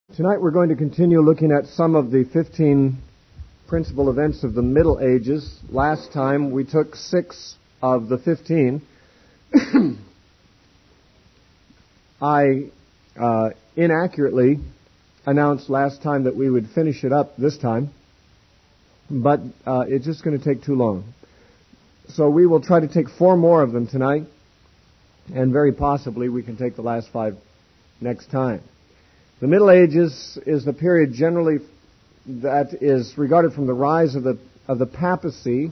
Tonight we're going to continue looking at some of the 15 principal events of the Middle Ages. Last time we took 6 of the 15. I inaccurately announced last time that we would finish it up this time, but it's just going to take too long. So we will try to take 4 more of them tonight, and very possibly we can take the last 5 next time. The Middle Ages is the period generally that is regarded from the rise of the papacy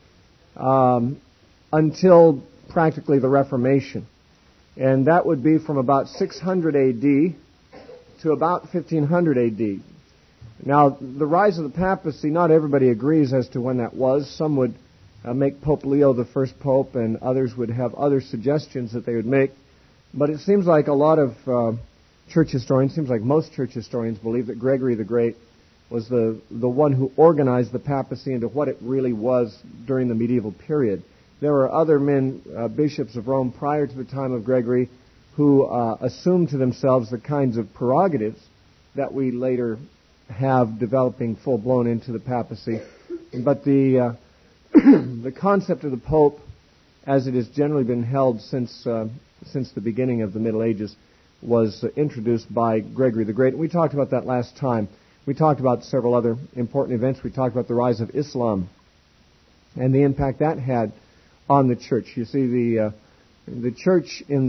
until practically the Reformation. And that would be from about 600 A.D. to about 1500 A.D. Now, the rise of the papacy, not everybody agrees as to when that was. Some would make Pope Leo the first pope, and others would have other suggestions that they would make. But it seems like a lot of church historians, seems like most church historians believe that Gregory the Great was the one who organized the papacy into what it really was during the medieval period. There were other men, bishops of Rome prior to the time of Gregory, who assumed to themselves the kinds of prerogatives that we later have developing full-blown into the papacy. But the the concept of the Pope, as it has generally been held since the beginning of the Middle Ages, was introduced by Gregory the Great. We talked about that last time. We talked about several other important events. We talked about the rise of Islam and the impact that had on the church. You see, the church in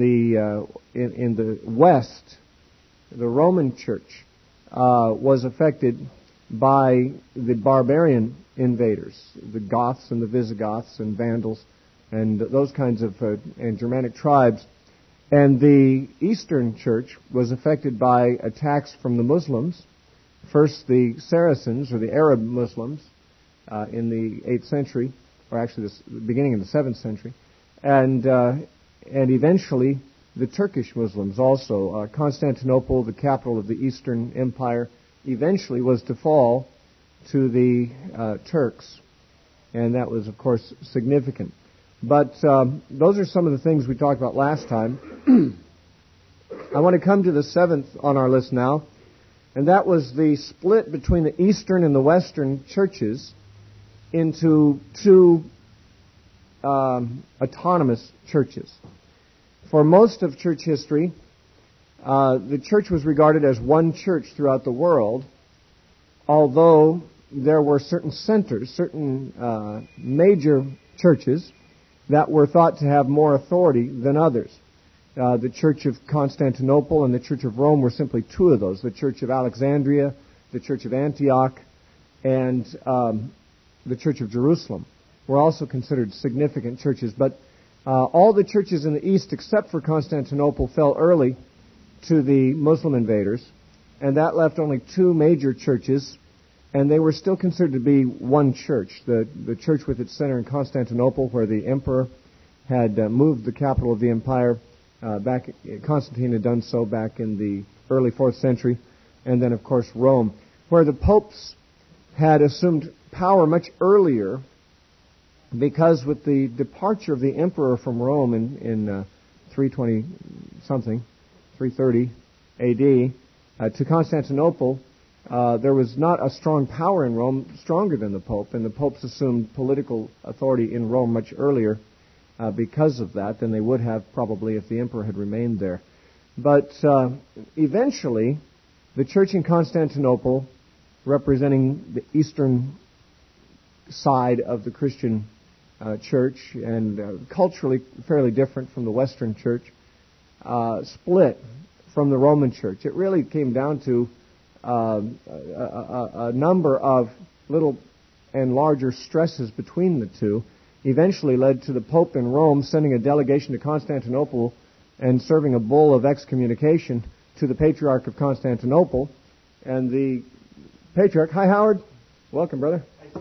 the West, the Roman Church, was affected by the barbarian invaders, the Goths and the Visigoths and Vandals and those kinds of and Germanic tribes. And the Eastern Church was affected by attacks from the Muslims. First, the Saracens, or the Arab Muslims, in the 8th century, or actually the beginning of the 7th century, and eventually the Turkish Muslims also. Constantinople, the capital of the Eastern Empire, eventually was to fall to the Turks, and that was, of course, significant. But those are some of the things we talked about last time. I want to come to the 7th on our list now, and that was the split between the Eastern and the Western churches into 2 autonomous churches. For most of church history, the church was regarded as one church throughout the world, although there were certain centers, certain major churches that were thought to have more authority than others. The Church of Constantinople and the Church of Rome were simply 2 of those. The Church of Alexandria, the Church of Antioch, and the Church of Jerusalem were also considered significant churches. But all the churches in the East, except for Constantinople, fell early to the Muslim invaders, and that left only 2 major churches, and they were still considered to be one church. The church with its center in Constantinople, where the emperor had moved the capital of the empire back. Constantine had done so back in the early 4th century. And then, of course, Rome, where the popes had assumed power much earlier, because with the departure of the emperor from Rome in 320-something, 330 A.D., to Constantinople, there was not a strong power in Rome stronger than the Pope, and the popes assumed political authority in Rome much earlier because of that than they would have probably if the emperor had remained there. But eventually, the church in Constantinople, representing the eastern side of the Christian church and culturally fairly different from the Western church, split from the Roman church. It really came down to a number of little and larger stresses between the 2, eventually led to the Pope in Rome sending a delegation to Constantinople and serving a bull of excommunication to the Patriarch of Constantinople. And the Patriarch, hi Howard, welcome brother.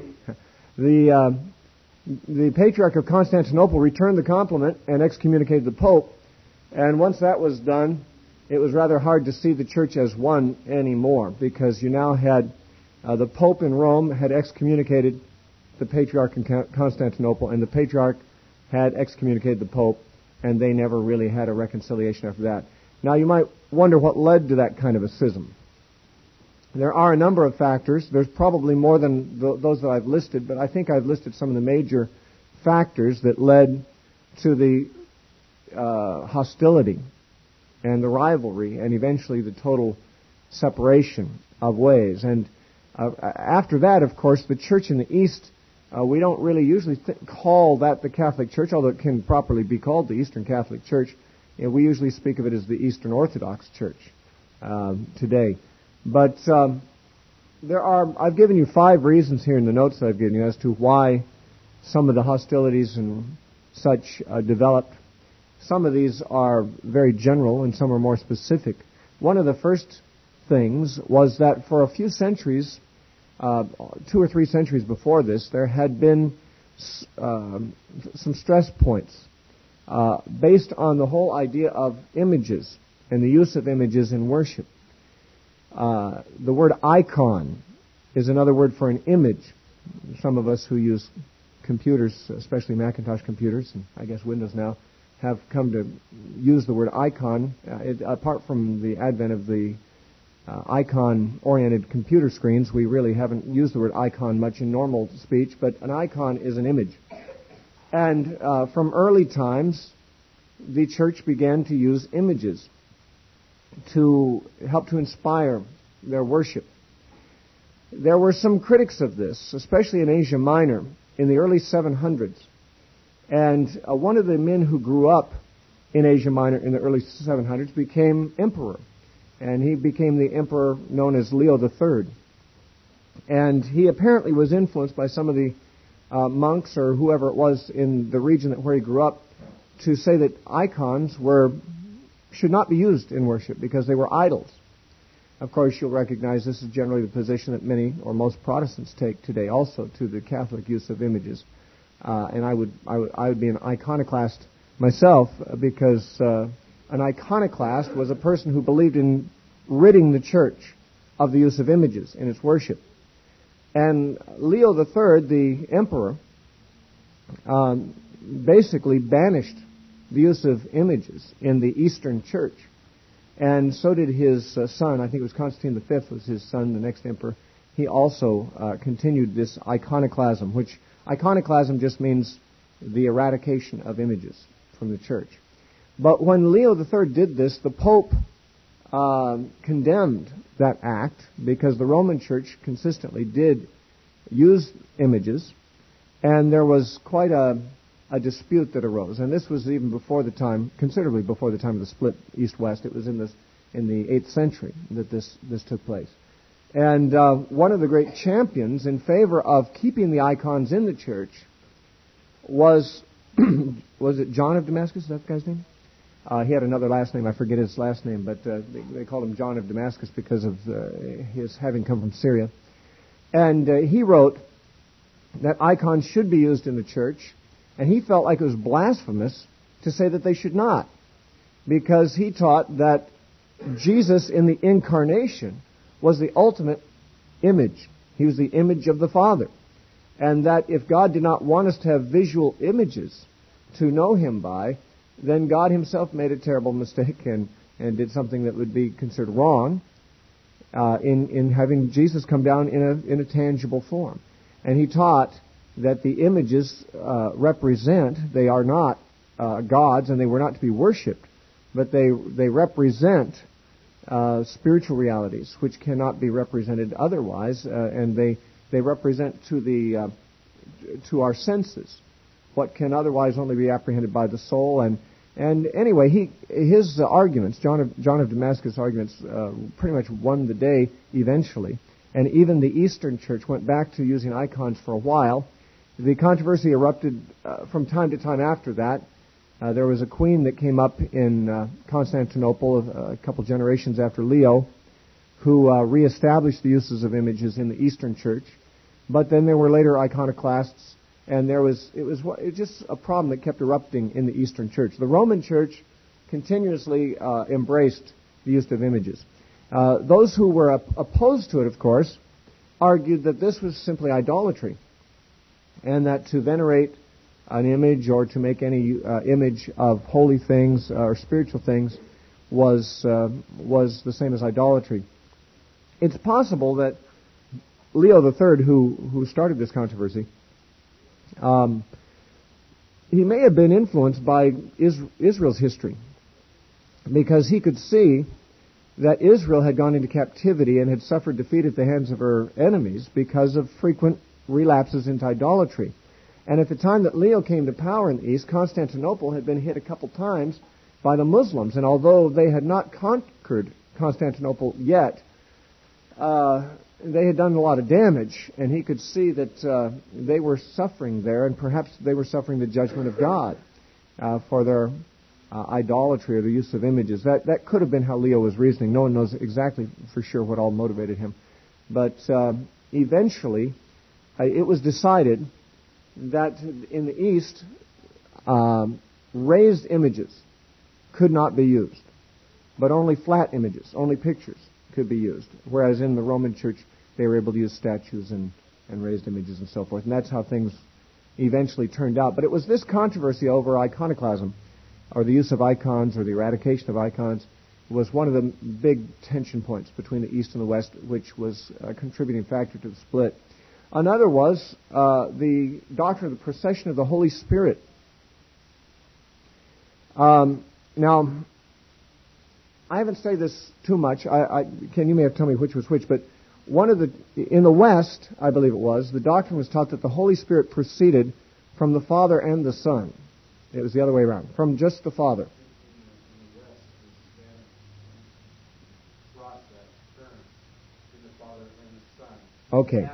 The Patriarch of Constantinople returned the compliment and excommunicated the Pope. And once that was done, it was rather hard to see the church as one anymore, because you now had the Pope in Rome had excommunicated the Patriarch in Constantinople, and the Patriarch had excommunicated the Pope, and they never really had a reconciliation after that. Now, you might wonder what led to that kind of a schism. There are a number of factors. There's probably more than those that I've listed, but I think I've listed some of the major factors that led to the hostility and the rivalry and eventually the total separation of ways. And after that, of course, the church in the East, we don't really usually call that the Catholic Church, although it can properly be called the Eastern Catholic Church. We usually speak of it as the Eastern Orthodox Church today. But I've given you 5 reasons here in the notes that I've given you as to why some of the hostilities and such developed. Some of these are very general and some are more specific. One of the first things was that for a few centuries, 2 or 3 centuries before this, there had been some stress points based on the whole idea of images and the use of images in worship. The word icon is another word for an image. Some of us who use computers, especially Macintosh computers, and I guess Windows now, have come to use the word icon. Apart from the advent of the icon-oriented computer screens, we really haven't used the word icon much in normal speech, but an icon is an image. And from early times, the church began to use images to help to inspire their worship. There were some critics of this, especially in Asia Minor, in the early 700s. And one of the men who grew up in Asia Minor in the early 700s became emperor. And he became the emperor known as Leo III. And he apparently was influenced by some of the monks or whoever it was in the region where he grew up to say that icons should not be used in worship because they were idols. Of course, you'll recognize this is generally the position that many or most Protestants take today also to the Catholic use of images. And I would be an iconoclast myself because an iconoclast was a person who believed in ridding the church of the use of images in its worship. And Leo III, the emperor, basically banished the use of images in the Eastern Church. And so did his son. I think it was Constantine V was his son, the next emperor. He also continued this iconoclasm, which iconoclasm just means the eradication of images from the church. But when Leo III did this, the Pope condemned that act because the Roman Church consistently did use images, and there was quite a dispute that arose. And this was even before the time, considerably before the time of the split East-West. It was in the 8th century that this took place. And one of the great champions in favor of keeping the icons in the church was it John of Damascus? Is that the guy's name? He had another last name. I forget his last name, but they called him John of Damascus because of his having come from Syria. And he wrote that icons should be used in the church, and he felt like it was blasphemous to say that they should not, because he taught that Jesus in the incarnation was the ultimate image. He was the image of the Father. And that if God did not want us to have visual images to know Him by, then God Himself made a terrible mistake and did something that would be considered wrong in having Jesus come down in a tangible form. And he taught that the images they are not gods, and they were not to be worshipped, but they represent spiritual realities which cannot be represented otherwise, and they represent to our senses what can otherwise only be apprehended by the soul. And anyway, his arguments, John of Damascus' arguments, pretty much won the day eventually. And even the Eastern Church went back to using icons for a while. The controversy erupted from time to time after that. There was a queen that came up in Constantinople a couple generations after Leo who reestablished the uses of images in the Eastern Church. But then there were later iconoclasts, and it was just a problem that kept erupting in the Eastern Church. The Roman Church continuously embraced the use of images. Those who were opposed to it, of course, argued that this was simply idolatry, and that to venerate an image or to make any image of holy things or spiritual things was the same as idolatry. It's possible that Leo III, who started this controversy, he may have been influenced by Israel's history, because he could see that Israel had gone into captivity and had suffered defeat at the hands of her enemies because of frequent relapses into idolatry. And at the time that Leo came to power in the East, Constantinople had been hit a couple times by the Muslims. And although they had not conquered Constantinople yet, they had done a lot of damage. And he could see that they were suffering there, and perhaps they were suffering the judgment of God for their idolatry or the use of images. That could have been how Leo was reasoning. No one knows exactly for sure what all motivated him. But eventually, it was decided that in the East, raised images could not be used, but only flat images, only pictures could be used. Whereas in the Roman Church, they were able to use statues and raised images and so forth. And that's how things eventually turned out. But it was this controversy over iconoclasm, or the use of icons, or the eradication of icons, was one of the big tension points between the East and the West, which was a contributing factor to the split. Another was the doctrine of the procession of the Holy Spirit. Now, I haven't studied this too much. Ken, you may have to tell me which was which, but in the West, I believe it was, the doctrine was taught that the Holy Spirit proceeded from the Father and the Son. It was the other way around, from just the Father. Okay.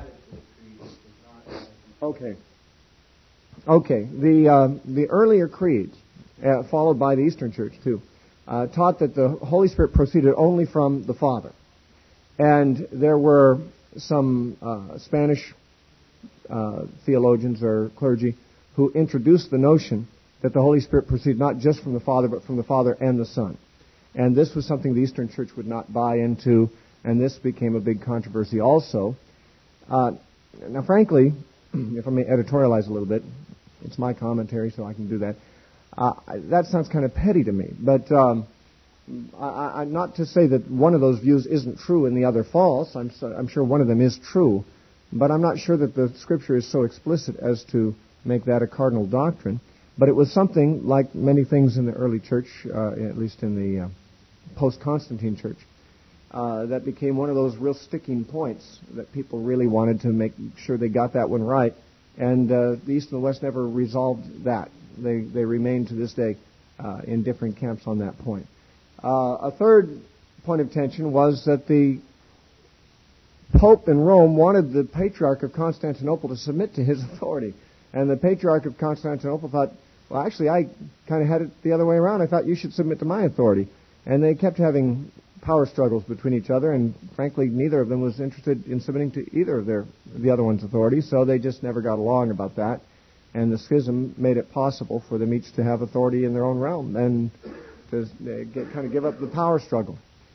The earlier creeds, followed by the Eastern Church too, taught that the Holy Spirit proceeded only from the Father. And there were some Spanish theologians or clergy who introduced the notion that the Holy Spirit proceeded not just from the Father, but from the Father and the Son. And this was something the Eastern Church would not buy into, and this became a big controversy also. Now, frankly, if I may editorialize a little bit, it's my commentary, so I can do that. That sounds kind of petty to me, but not to say that one of those views isn't true and the other false. I'm sure one of them is true, but I'm not sure that the Scripture is so explicit as to make that a cardinal doctrine. But it was something, like many things in the early church, at least in the post-Constantine church, that became one of those real sticking points that people really wanted to make sure they got that one right. And the East and the West never resolved that. They remain to this day in different camps on that point. A third point of tension was that the Pope in Rome wanted the Patriarch of Constantinople to submit to his authority. And the Patriarch of Constantinople thought, well, actually, I kind of had it the other way around. I thought you should submit to my authority. And they kept having power struggles between each other, and frankly, neither of them was interested in submitting to either of the other one's authority, so they just never got along about that. And the schism made it possible for them each to have authority in their own realm and to kind of give up the power struggle.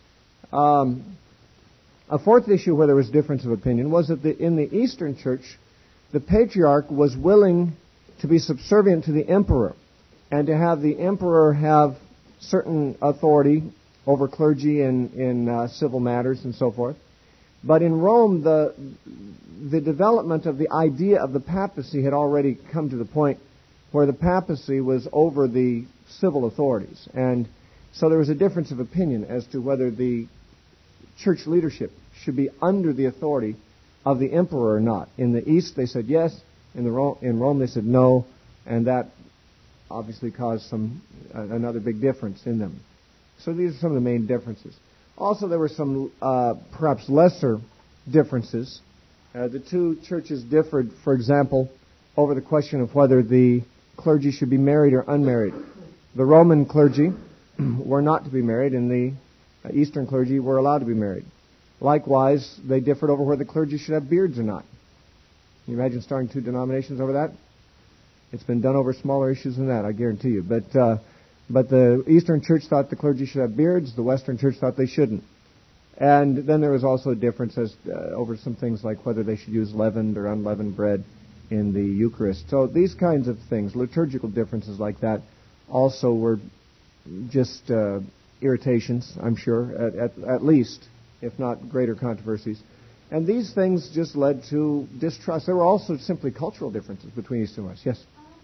A fourth issue where there was difference of opinion was that in the Eastern Church, the Patriarch was willing to be subservient to the Emperor and to have the Emperor have certain authority over clergy in civil matters and so forth. But in Rome, the development of the idea of the papacy had already come to the point where the papacy was over the civil authorities. And so there was a difference of opinion as to whether the church leadership should be under the authority of the emperor or not. In the East, they said yes. In Rome, they said no. And that obviously caused another big difference in them. So these are some of the main differences. Also, there were some perhaps lesser differences. The two churches differed, for example, over the question of whether the clergy should be married or unmarried. The Roman clergy were not to be married, and the Eastern clergy were allowed to be married. Likewise, they differed over whether the clergy should have beards or not. Can you imagine starting two denominations over that? It's been done over smaller issues than that, I guarantee you. But the Eastern Church thought the clergy should have beards. The Western Church thought they shouldn't. And then there was also a difference over some things like whether they should use leavened or unleavened bread in the Eucharist. So these kinds of things, liturgical differences like that, also were just irritations, I'm sure, at least if not greater controversies. And these things just led to distrust. There were also simply cultural differences between East and West. Yes?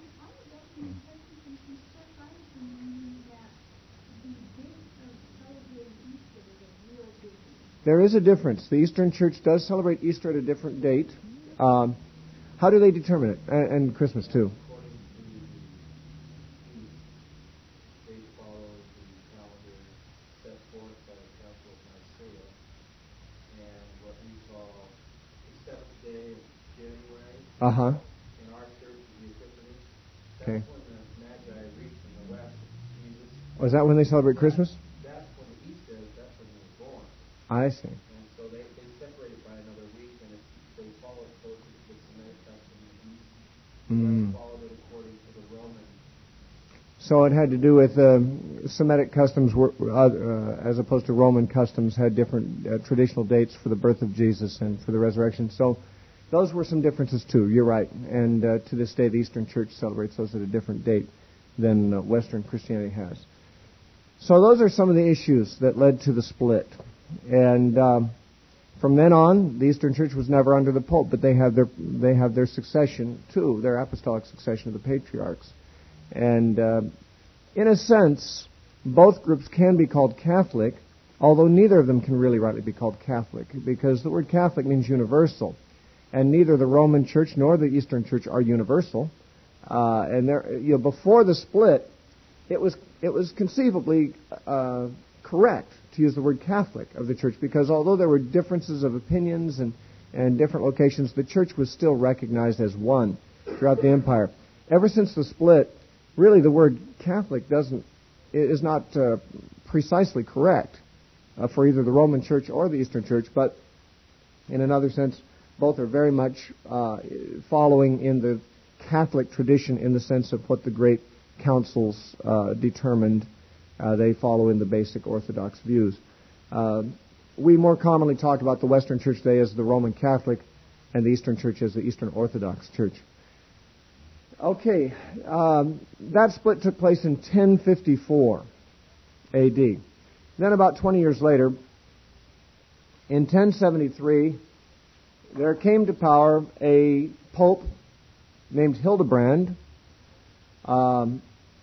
There is a difference. The Eastern Church does celebrate Easter at a different date. How do they determine it? And Christmas, too. Uh-huh. In our church, the Epiphany, that's okay. when the Magi reached from the west with Jesus. Was that when they celebrate Christmas? That's when the East is. That's when he was born. I see. And so they separate it by another week, and they follow it closely to the Semitic custom in the East. They followed it according to the Roman. So it had to do with Semitic customs, as opposed to Roman customs, had different traditional dates for the birth of Jesus and for the resurrection. So those were some differences too. You're right. And to this day, the Eastern Church celebrates those at a different date than Western Christianity has. So those are some of the issues that led to the split. And from then on, the Eastern Church was never under the Pope, but they have their succession too, their apostolic succession of the patriarchs. And in a sense, both groups can be called Catholic, although neither of them can really rightly be called Catholic, because the word Catholic means universal. And neither the Roman Church nor the Eastern Church are universal. And there, before the split, it was conceivably correct to use the word Catholic of the Church, because although there were differences of opinions and different locations, the Church was still recognized as one throughout the empire. Ever since the split, really the word Catholic is not precisely correct for either the Roman Church or the Eastern Church, but in another sense, both are very much following in the Catholic tradition in the sense of what the great councils determined. They follow in the basic Orthodox views. We more commonly talk about the Western Church today as the Roman Catholic and the Eastern Church as the Eastern Orthodox Church. Okay, that split took place in 1054 A.D. Then about 20 years later, in 1073, there came to power a pope named Hildebrand, and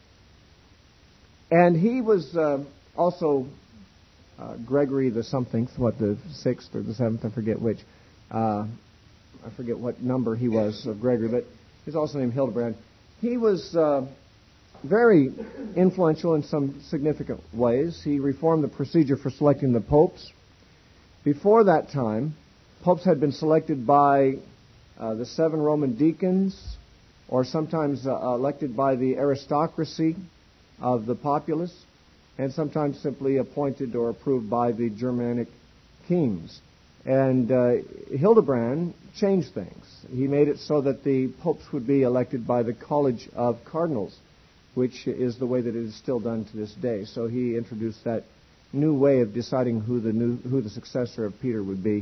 he was also Gregory the something, the 6th or the 7th, I forget which. I forget what number he was of Gregory, but he's also named Hildebrand. He was very influential in some significant ways. He reformed the procedure for selecting the popes. Before that time, popes had been selected by the 7 Roman deacons, or sometimes elected by the aristocracy of the populace, and sometimes simply appointed or approved by the Germanic kings. And Hildebrand changed things. He made it so that the popes would be elected by the College of Cardinals, which is the way that it is still done to this day. So he introduced that new way of deciding who the successor of Peter would be.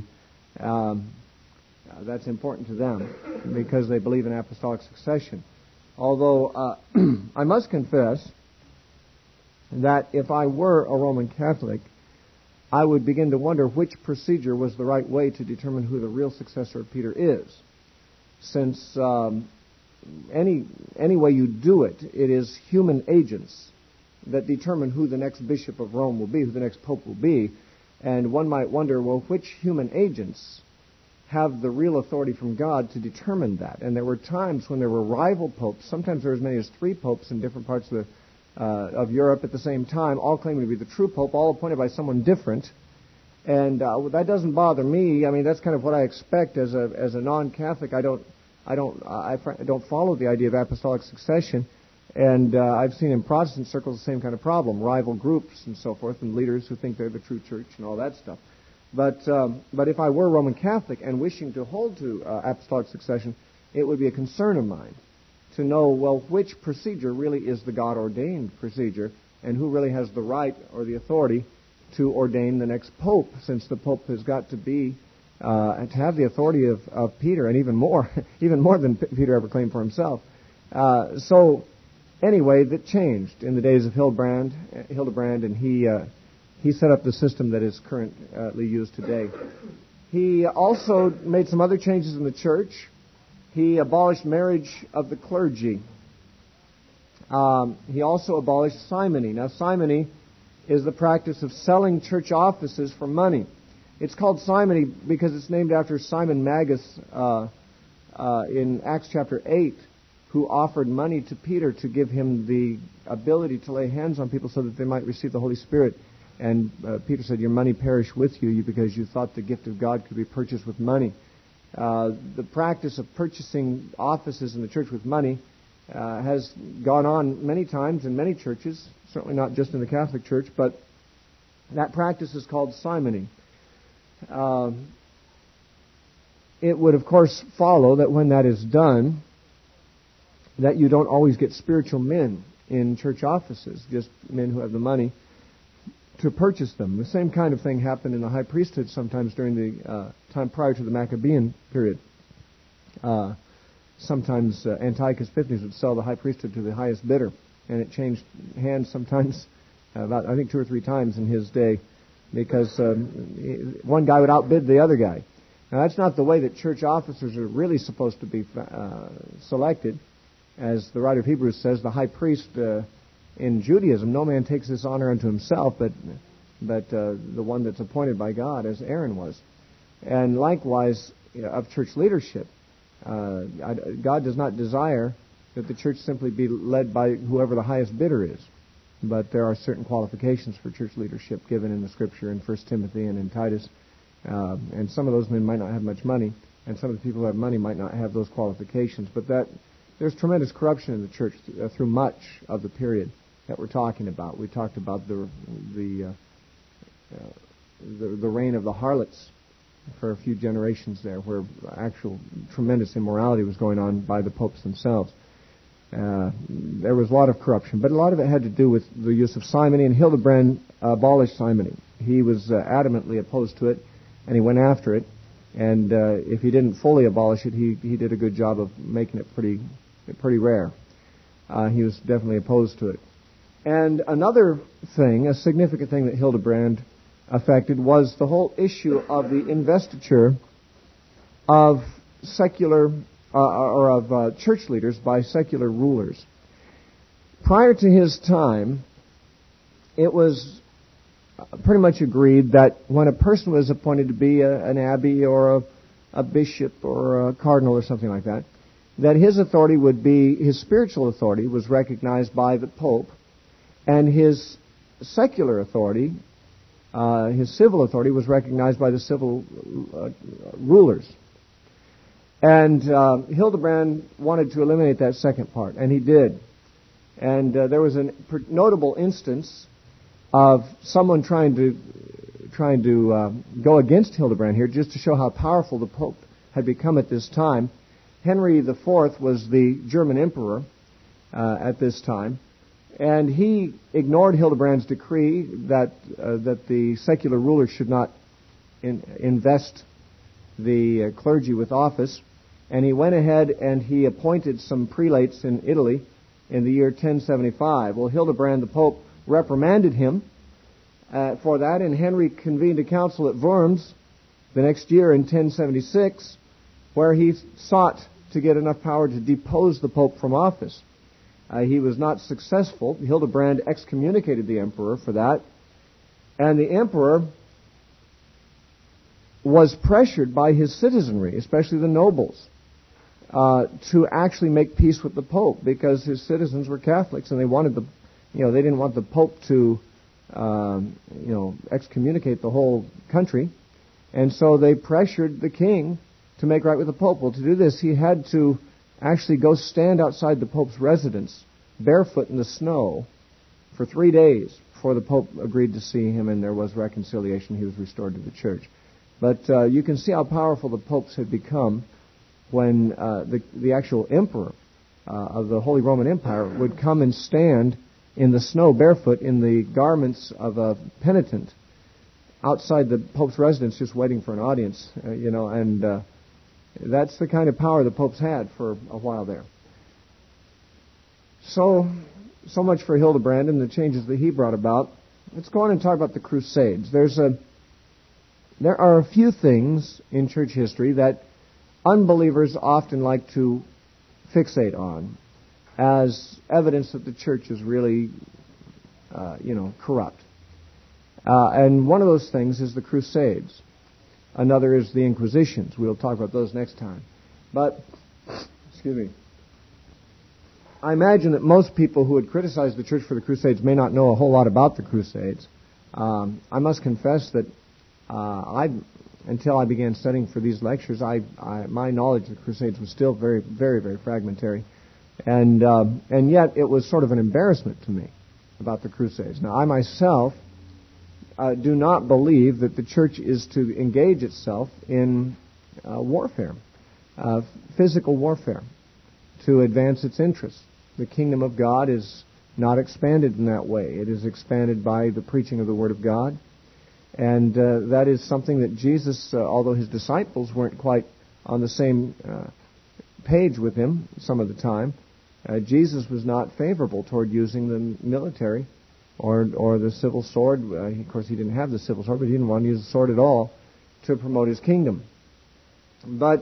That's important to them because they believe in apostolic succession. Although I must confess that if I were a Roman Catholic, I would begin to wonder which procedure was the right way to determine who the real successor of Peter is. Since any way you do it, it is human agents that determine who the next bishop of Rome will be, who the next pope will be. And one might wonder, well, which human agents have the real authority from God to determine that? And there were times when there were rival popes. Sometimes there were as many as 3 popes in different parts of Europe at the same time, all claiming to be the true pope, all appointed by someone different. And that doesn't bother me. I mean, that's kind of what I expect as a non-Catholic. I don't follow the idea of apostolic succession. And I've seen in Protestant circles the same kind of problem, rival groups and so forth, and leaders who think they're the true church and all that stuff. But if I were Roman Catholic and wishing to hold to apostolic succession, it would be a concern of mine to know, well, which procedure really is the God-ordained procedure, and who really has the right or the authority to ordain the next pope, since the pope has got to be to have the authority of Peter, and even more than Peter ever claimed for himself. So anyway, that changed in the days of Hildebrand, and he set up the system that is currently used today. He also made some other changes in the church. He abolished marriage of the clergy. He also abolished simony. Now, simony is the practice of selling church offices for money. It's called simony because it's named after Simon Magus in Acts chapter 8, who offered money to Peter to give him the ability to lay hands on people so that they might receive the Holy Spirit. And Peter said, "Your money perish with you because you thought the gift of God could be purchased with money." The practice of purchasing offices in the church with money has gone on many times in many churches, certainly not just in the Catholic Church, but that practice is called simony. It would, of course, follow that when that is done, that you don't always get spiritual men in church offices, just men who have the money to purchase them. The same kind of thing happened in the high priesthood sometimes during the time prior to the Maccabean period. Sometimes Antiochus Epiphanes would sell the high priesthood to the highest bidder, and it changed hands sometimes about, I think, 2 or 3 times in his day, because one guy would outbid the other guy. Now, that's not the way that church officers are really supposed to be selected. As the writer of Hebrews says, the high priest in Judaism, no man takes this honor unto himself, but the one that's appointed by God, as Aaron was. And likewise, of church leadership, God does not desire that the church simply be led by whoever the highest bidder is. But there are certain qualifications for church leadership given in the Scripture in 1 Timothy and in Titus. And some of those men might not have much money, and some of the people who have money might not have those qualifications. But there's tremendous corruption in the church through much of the period that we're talking about. We talked about the reign of the harlots for a few generations there, where actual tremendous immorality was going on by the popes themselves. There was a lot of corruption, but a lot of it had to do with the use of simony, and Hildebrand abolished simony. He was adamantly opposed to it, and he went after it, and if he didn't fully abolish it, he did a good job of making it pretty rare. He was definitely opposed to it. And another thing, a significant thing that Hildebrand affected, was the whole issue of the investiture of secular or of church leaders by secular rulers. Prior to his time, it was pretty much agreed that when a person was appointed to be an abbey or a bishop or a cardinal or something like that, that his authority would be, his spiritual authority was recognized by the Pope, and his secular authority, his civil authority, was recognized by the civil rulers. And Hildebrand wanted to eliminate that second part, and he did. And there was a notable instance of someone trying to go against Hildebrand here, just to show how powerful the Pope had become at this time. Henry IV was the German emperor at this time, and he ignored Hildebrand's decree that the secular rulers should not invest the clergy with office, and he went ahead and he appointed some prelates in Italy in the year 1075. Well, Hildebrand the Pope reprimanded him for that, and Henry convened a council at Worms the next year in 1076, where he sought to get enough power to depose the Pope from office. He was not successful. Hildebrand excommunicated the emperor for that, and the emperor was pressured by his citizenry, especially the nobles, to actually make peace with the Pope, because his citizens were Catholics and they wanted they didn't want the Pope to excommunicate the whole country, and so they pressured the king to make right with the Pope. Well, to do this, he had to actually go stand outside the Pope's residence, barefoot in the snow, for 3 days before the Pope agreed to see him, and there was reconciliation. He was restored to the church. But you can see how powerful the popes had become when the actual emperor of the Holy Roman Empire would come and stand in the snow barefoot in the garments of a penitent outside the Pope's residence, just waiting for an audience, and that's the kind of power the popes had for a while there. So much for Hildebrand and the changes that he brought about. let's go on and talk about the Crusades. There are a few things in church history that unbelievers often like to fixate on as evidence that the church is really, corrupt. And one of those things is the Crusades. Another is the Inquisitions. We'll talk about those next time. But, I imagine that most people who would criticize the church for the Crusades may not know a whole lot about the Crusades. I must confess that until I began studying for these lectures, my knowledge of the Crusades was still very, very, very fragmentary. And yet it was sort of an embarrassment to me about the Crusades. Now, I myself do not believe that the church is to engage itself in warfare, physical warfare, to advance its interests. The kingdom of God is not expanded in that way. It is expanded by the preaching of the Word of God. And that is something that Jesus, although his disciples weren't quite on the same page with him some of the time, Jesus was not favorable toward using the military or the civil sword. Of course, he didn't have the civil sword, but he didn't want to use the sword at all to promote his kingdom. But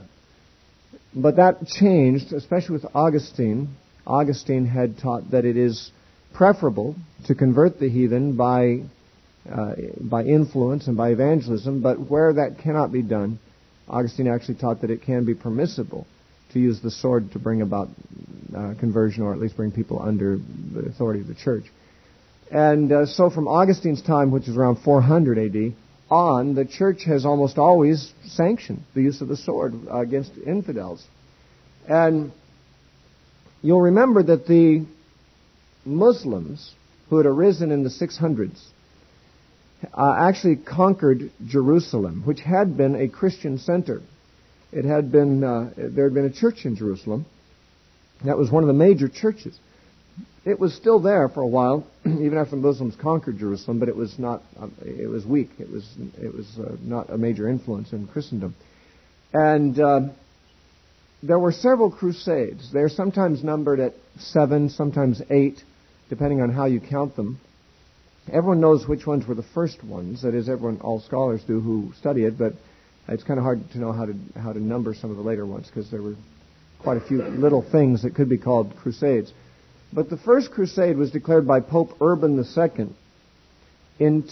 that changed, especially with Augustine. Augustine had taught that it is preferable to convert the heathen by influence and by evangelism, but where that cannot be done, Augustine actually taught that it can be permissible to use the sword to bring about conversion, or at least bring people under the authority of the church. And so from Augustine's time, which is around 400 A.D., on, the church has almost always sanctioned the use of the sword against infidels. And you'll remember that the Muslims who had arisen in the 600s actually conquered Jerusalem, which had been a Christian center. It had been there had been a church in Jerusalem. That was one of the major churches. It was still there for a while, even after the Muslims conquered Jerusalem, but it was not. It was weak. It was not a major influence in Christendom. And there were several crusades. They're sometimes numbered at 7, sometimes 8, depending on how you count them. Everyone knows which ones were the first ones. That is, all scholars do who study it. But it's kind of hard to know how to number some of the later ones, because there were quite a few little things that could be called crusades. But the first crusade was declared by Pope Urban II in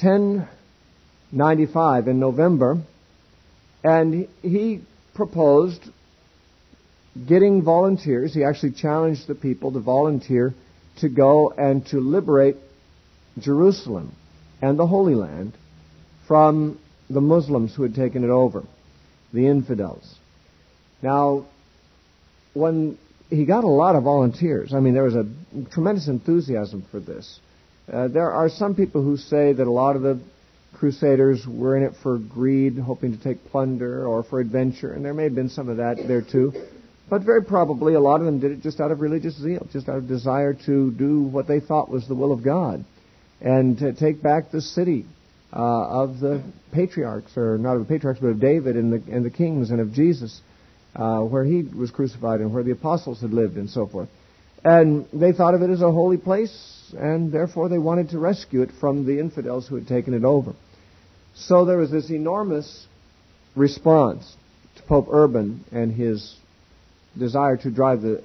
1095 in November, and he proposed getting volunteers. He actually challenged the people to volunteer to go and to liberate Jerusalem and the Holy Land from the Muslims who had taken it over, the infidels. Now, when he got a lot of volunteers, I mean, there was a tremendous enthusiasm for this. There are some people who say that a lot of the crusaders were in it for greed, hoping to take plunder, or for adventure, and there may have been some of that there too. But very probably a lot of them did it just out of religious zeal, just out of desire to do what they thought was the will of God, and to take back the city of the patriarchs, or not of the patriarchs, but of David and the kings and of Jesus, where he was crucified and where the apostles had lived and so forth. And they thought of it as a holy place, and therefore they wanted to rescue it from the infidels who had taken it over. So there was this enormous response to Pope Urban and his desire to drive the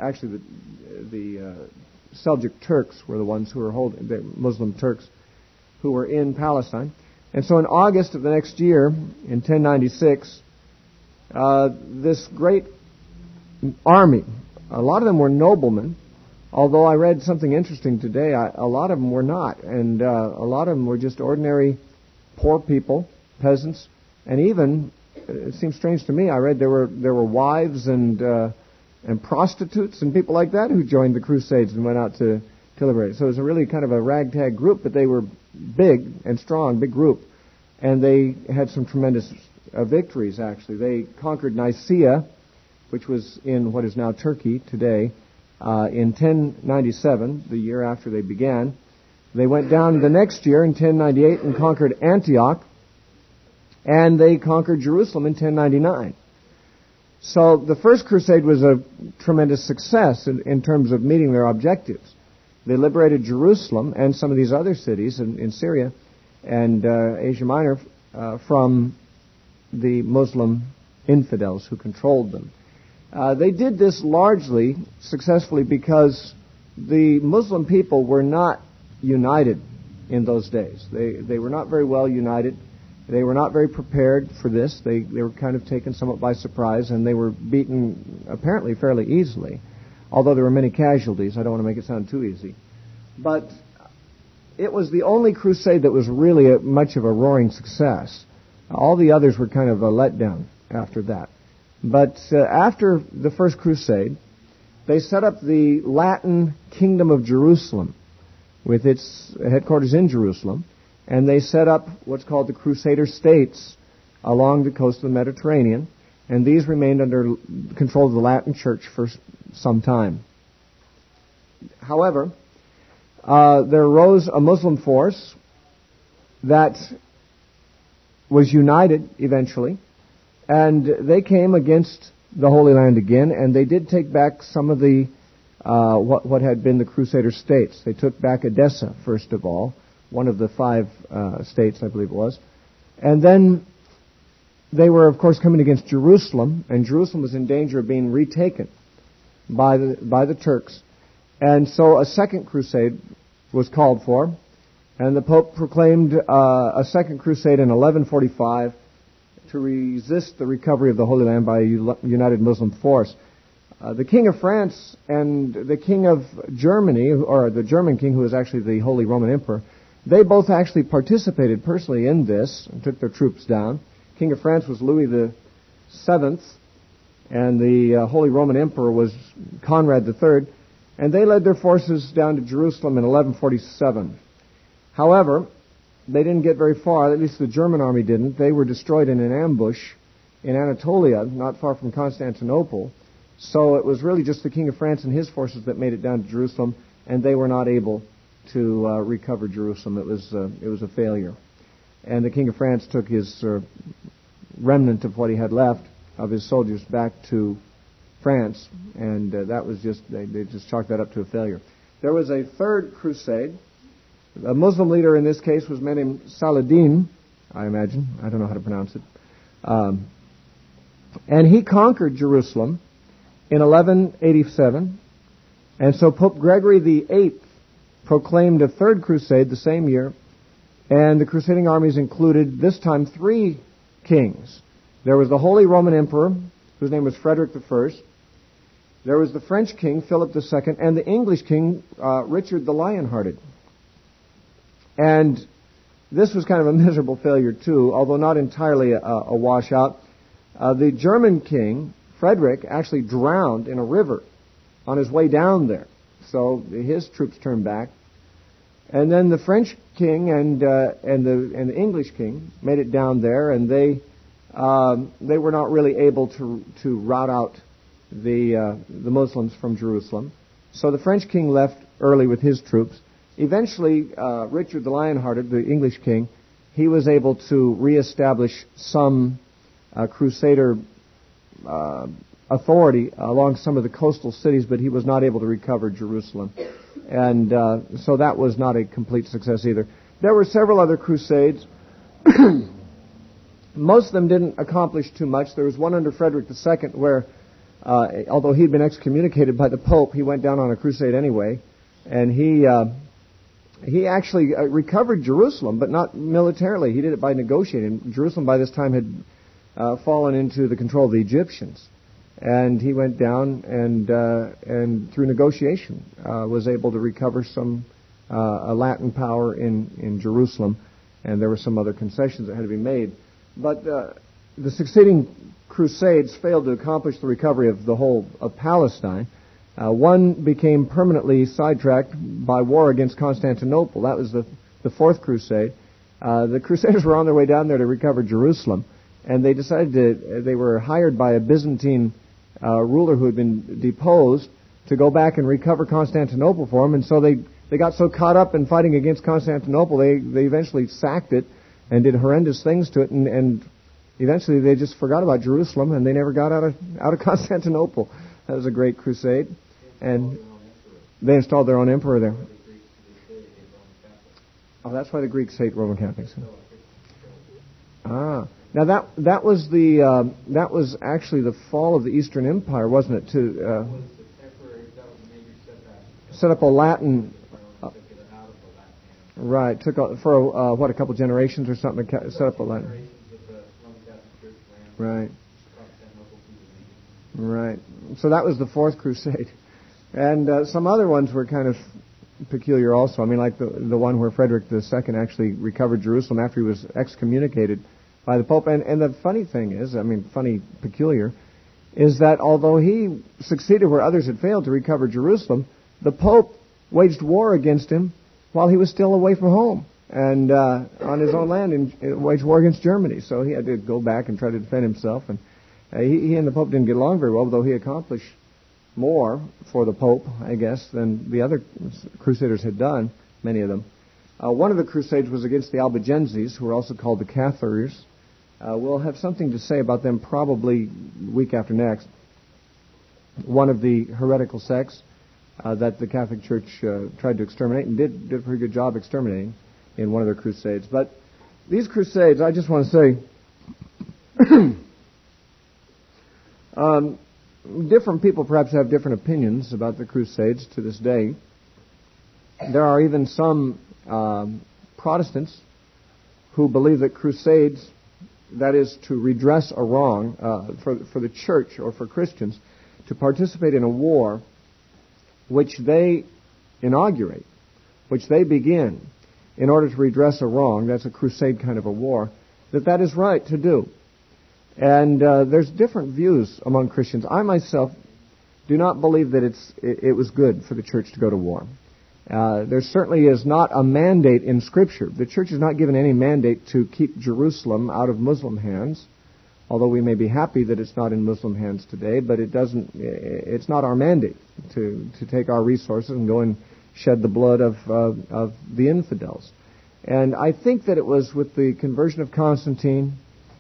Seljuk Turks were the ones who were holding, the Muslim Turks who were in Palestine. And so in August of the next year, in 1096, this great army, a lot of them were noblemen, although I read something interesting today, a lot of them were not, and a lot of them were just ordinary poor people, peasants, and even, it seems strange to me, I read there were wives and prostitutes and people like that who joined the Crusades and went out to liberate it. So it was a really kind of a ragtag group, but they were big and strong, big group, and they had some tremendous victories, actually. They conquered Nicaea, which was in what is now Turkey today, in 1097, the year after they began. They went down the next year in 1098 and conquered Antioch, and they conquered Jerusalem in 1099. So the first crusade was a tremendous success in terms of meeting their objectives. They liberated Jerusalem and some of these other cities in Syria and Asia Minor from the Muslim infidels who controlled them. They did this largely successfully because the Muslim people were not united in those days. They were not very well united. They were not very prepared for this. They were kind of taken somewhat by surprise, and they were beaten apparently fairly easily, although there were many casualties. I don't want to make it sound too easy. But it was the only crusade that was really much of a roaring success. All the others were kind of a letdown after that. But after the First Crusade, they set up the Latin Kingdom of Jerusalem with its headquarters in Jerusalem, and they set up what's called the Crusader States along the coast of the Mediterranean, and these remained under control of the Latin Church for some time. However, there arose a Muslim force that was united eventually, and they came against the Holy Land again, and they did take back some of the what had been the Crusader states. They took back Edessa, first of all, one of the 5 states, I believe it was. And then they were, of course, coming against Jerusalem, and Jerusalem was in danger of being retaken by the Turks. And so a second crusade was called for, and the Pope proclaimed a second crusade in 1145 to resist the recovery of the Holy Land by a united Muslim force. The King of France and the King of Germany, or the German king, who was actually the Holy Roman Emperor, they both actually participated personally in this and took their troops down. King of France was Louis VII, and the Holy Roman Emperor was Conrad III, and they led their forces down to Jerusalem in 1147. However, they didn't get very far, at least the German army didn't. They were destroyed in an ambush in Anatolia, not far from Constantinople. So it was really just the King of France and his forces that made it down to Jerusalem, and they were not able to recover Jerusalem. It was a failure. And the King of France took his remnant of what he had left of his soldiers back to France, and that was just, they just chalked that up to a failure. There was a third crusade. A Muslim leader in this case was a man named Saladin, I imagine. I don't know how to pronounce it. And he conquered Jerusalem in 1187. And so Pope Gregory VIII proclaimed a third crusade the same year. And the crusading armies included, this time, 3 kings. There was the Holy Roman Emperor, whose name was Frederick I. There was the French king, Philip II, and the English king, Richard the Lionhearted. And this was kind of a miserable failure, too, although not entirely a washout. The German king, Frederick, actually drowned in a river on his way down there. So his troops turned back. And then the French king and the English king made it down there, and they were not really able to rout out the Muslims from Jerusalem. So the French king left early with his troops. Eventually, Richard the Lionhearted, the English king, he was able to reestablish some crusader authority along some of the coastal cities, but he was not able to recover Jerusalem. And so that was not a complete success either. There were several other crusades. Most of them didn't accomplish too much. There was one under Frederick II where, although he'd been excommunicated by the Pope, he went down on a crusade anyway. And he actually recovered Jerusalem, but not militarily. He did it by negotiating. Jerusalem by this time had fallen into the control of the Egyptians. And he went down and through negotiation was able to recover some a Latin power in Jerusalem. And there were some other concessions that had to be made. But the succeeding crusades failed to accomplish the recovery of the whole of Palestine. One became permanently sidetracked by war against Constantinople. That was the fourth crusade. The Crusaders were on their way down there to recover Jerusalem, and they decided they were hired by a Byzantine ruler who had been deposed to go back and recover Constantinople for them. And so they got so caught up in fighting against Constantinople, they eventually sacked it and did horrendous things to it, and eventually they just forgot about Jerusalem, and they never got out of Constantinople. That was a great crusade. And They installed their own emperor there. The Greeks to this day hate Roman Catholics. Oh, that's why the Greeks hate Roman Catholics. So I think Ah, now that was actually the fall of the Eastern Empire, wasn't it? that was the temporary, that was a major setback. Set up a Latin. Took it out of the Latin. Right, took for a couple generations or something. Set up a Latin. Generations of the Roman Catholic Church ran Right. Constantinople through the region. Right. So that was the Fourth Crusade. And some other ones were kind of peculiar also. I mean, like the one where Frederick II actually recovered Jerusalem after he was excommunicated by the Pope. And the funny thing is, peculiar, is that although he succeeded where others had failed to recover Jerusalem, the Pope waged war against him while he was still away from home and on his own land and waged war against Germany. So he had to go back and try to defend himself. And he and the Pope didn't get along very well, though he accomplished more for the Pope, I guess, than the other crusaders had done, many of them. One of the crusades was against the Albigenses, who were also called the Cathars. We'll have something to say about them probably week after next. One of the heretical sects that the Catholic Church tried to exterminate and did a pretty good job exterminating in one of their crusades. But these crusades, I just want to say, different people perhaps have different opinions about the Crusades to this day. There are even some Protestants who believe that Crusades, that is to redress a wrong for the church or for Christians, to participate in a war which they inaugurate, which they begin in order to redress a wrong, that's a crusade kind of a war, that is right to do. And there's different views among Christians. I myself do not believe that it was good for the church to go to war. There certainly is not a mandate in Scripture. The church is not given any mandate to keep Jerusalem out of Muslim hands, although we may be happy that it's not in Muslim hands today, but it's not our mandate to take our resources and go and shed the blood of the infidels. And I think that it was with the conversion of Constantine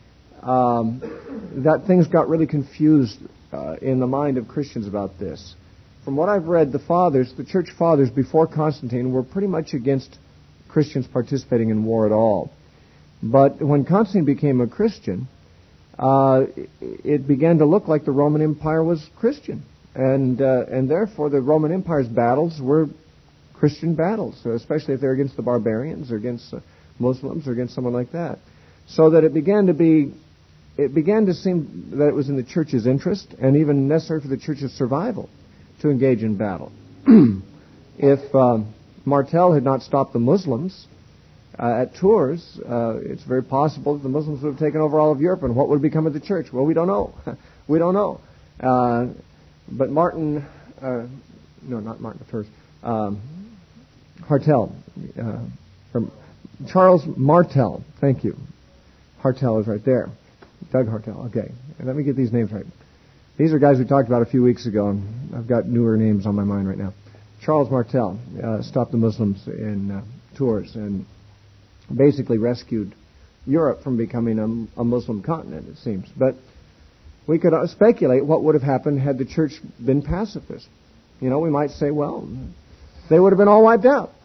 that things got really confused in the mind of Christians about this. From what I've read, the church fathers before Constantine were pretty much against Christians participating in war at all. But when Constantine became a Christian, it began to look like the Roman Empire was Christian. And therefore the Roman Empire's battles were Christian battles, especially if they're against the barbarians or against Muslims or against someone like that. So that it began to seem that it was in the church's interest and even necessary for the church's survival to engage in battle. If Martel had not stopped the Muslims at Tours, it's very possible that the Muslims would have taken over all of Europe, and what would have become of the church? Well, we don't know. We don't know. But Hartel, Charles Martel, thank you. Hartel is right there. Doug Hartel, okay. And let me get these names right. These are guys we talked about a few weeks ago, and I've got newer names on my mind right now. Charles Martel stopped the Muslims in Tours and basically rescued Europe from becoming a Muslim continent, it seems. But we could speculate what would have happened had the church been pacifist. We might say, well, they would have been all wiped out.